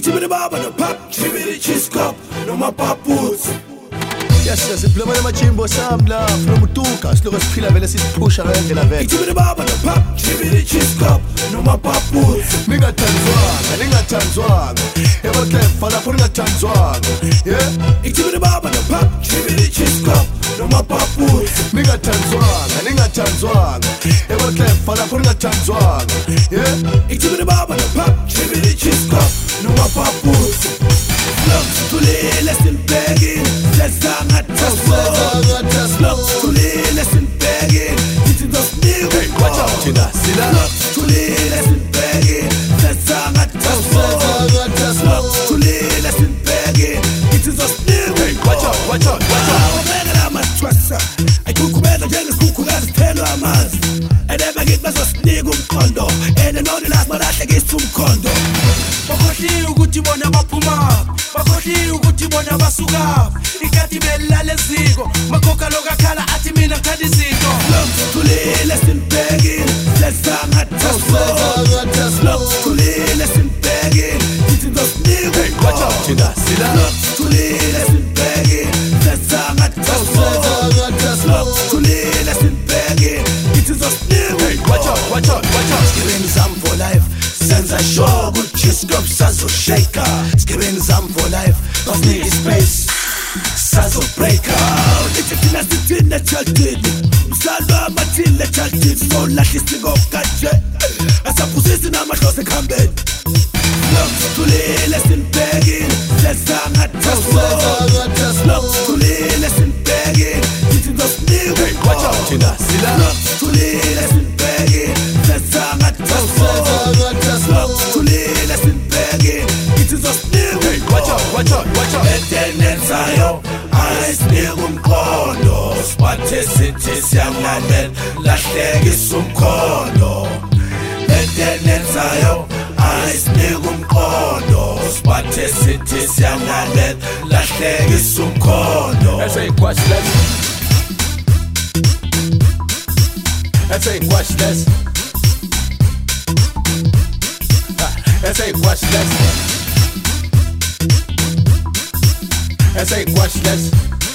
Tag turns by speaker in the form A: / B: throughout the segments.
A: me the barber, no pop, give me the cheese cup, no my pop boots.
B: Yes, simplement le machimbo sambla, flomutuka, sloga sprila vele si pusha rende la vek.
A: Give me the barber, no pop, give me the cheese cup, no my pop boots.
B: Ninga tanzwanga, eba klefa la ninga tanzwanga, yeah.
A: Give me the barber, no pop, give me the cheese cup, no my pop boots.
B: Ninga tanzwanga, eba klefa la ninga tanzwanga, yeah.
A: Give me the barber, no pop, give me the cheese cup, no my pop boots. Look to the lesson begging, let's sing at us. Look to the lesson begging, it is us new.
B: Watch out, Chida, see that?
A: Look to the lesson begging, let's sing at us. Look to the lesson begging, it is us new.
B: Watch out.
A: I'm a trusser. I cook better than the cook as tell a man. And then I get my snake condo. And I know the last man I get some condo. Bakoti ukuthi bona baphuma bakoti ukuthi bona basuka ikati bella lezigo makoka lokakhala athi mina khadizito tulile simpegi let's sing at us tulile simpegi ithi dosniwe
B: Watch out, Chida, see that?
A: tulile simpegi let's sing at us tulile simpegi ithi dosniwe
B: Watch out.
A: Skibeni zam for life senza show good kiss cup sazo shaker Skibeni zam for life basiniki space sazo breaker Ithi thina chaltini msalo amathile chaltini so lathi singo kanje asaphusisi namahlose khambeni tulile simpegi let's sing at us tulile simpegi ithi dosniwe
B: Watch out, Chida, see that?
A: tulile simpegi let's sing at us tulile simpegi ithi dosniwe
B: Watch out.
A: etenenzayo ayisinika umkhondo sibathe sithi siyamlalela lahlekisa umkhondo etenenzayo ayisinika umkhondo sibathe sithi siyamlalela lahlekisa umkhondo
B: Let's say watch this. Let's say watch this. Let's say watch this. Let's say watch this.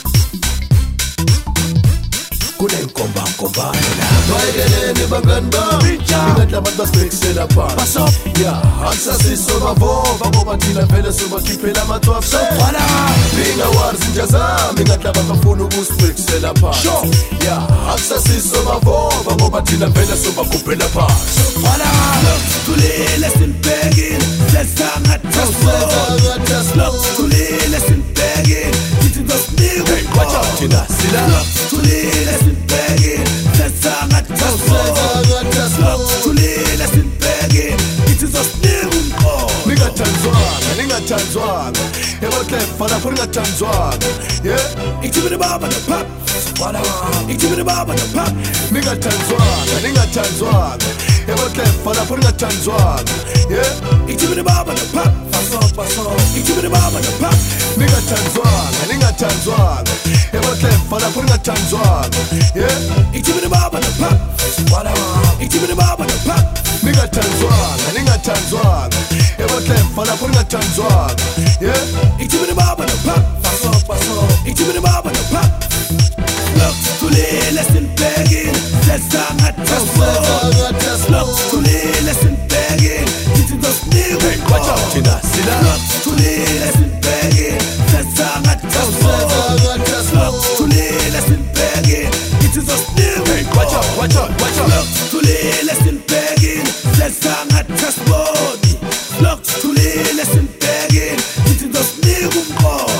A: kunenkomba
B: Bayeleni baganda Ingatla abantu basibekisela phansi
A: Pass up.
B: Yeah, akusasiso bavova ngoba thina vele sobakhiphela ama-12 so Bingawazi inja zami ingatla abantu bafuna ukusibekisela phansi
A: Sure.
B: Yeah, akusasiso bavova ngoba thina vele sobakhuphela phansi
A: tulile simpegi let's sing at us tulile simpegi ithi dosniwe
B: Watch out, Chida, see that?
A: tulile simpegi let's sing at us tulile simpegi ithi dosniwe
B: Ningathanzwanga Eba klefa lapho ningathanzwanga Yeah,
A: ithi mina baba no pop ithi mina baba no pop
B: Ningathanzwanga Eba klefa lapho ningathanzwanga Yeah,
A: ithi mina baba no pop ithi mina baba no pop
B: Ningathanzwanga Eba klefa lapho ningathanzwanga Yeah,
A: ithi mina baba no pop ithi mina baba no pop
B: Ningathanzwanga Eba klefa lapho ningathanzwanga Yeah,
A: ithi mina baba no pop ithi mina baba no pop tulile simpegi let's sing at us tulile simpegi ithi dosniwe
B: Watch out, Chida, see that?
A: tulile simpegi let's sing at us tulile simpegi ithi dosniwe
B: Watch out
A: tulile simpegi let's sing at us body tulile simpegi ithi dosniwe